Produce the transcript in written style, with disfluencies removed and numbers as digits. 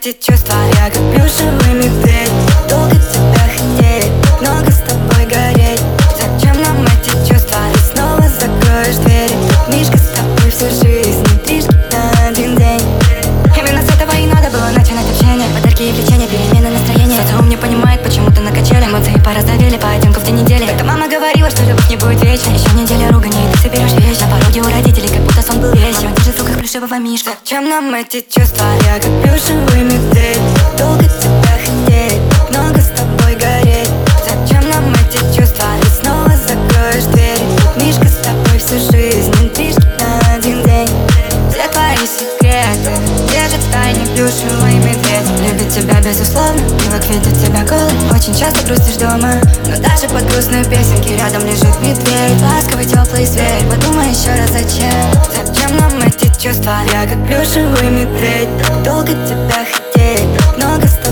эти чувства? Я как плюшевый медведь, долго тебя хотеть, много с тобой гореть. Зачем нам эти чувства? Ты снова закроешь дверь. Мишка с тобой всю жизнь, интрижки на один день. Именно с этого и надо было начинать общение. Подарки и влечения, перемены настроения. Социум не понимает, почему ты накачали. Эмоции порозовели, поединку в день недели. Это мама говорила, что любовь не будет вечной. Еще неделя руганий, ты соберешь вещи. На пороге у родителей, как будто сон был весь. Он держит в руках плюшевого мишку. Зачем нам эти чувства? Я как плюшевый медведь, долго тебя хотеть, много с тобой гореть. Зачем нам эти чувства? Ты снова закроешь дверь. Мишка с тобой всю жизнь, интрижки на один день. Все твои секреты держит в тайне плюшевый медведь. Любит тебя безусловно, привык видеть тебя голой. Очень часто грустишь дома, но даже под грустные песенки рядом лежит медведь. Ласковый, теплый зверь, подумай еще раз зачем. Зачем нам эти чувства? Я как плюшевый медведь, долго тебя хотеть, много с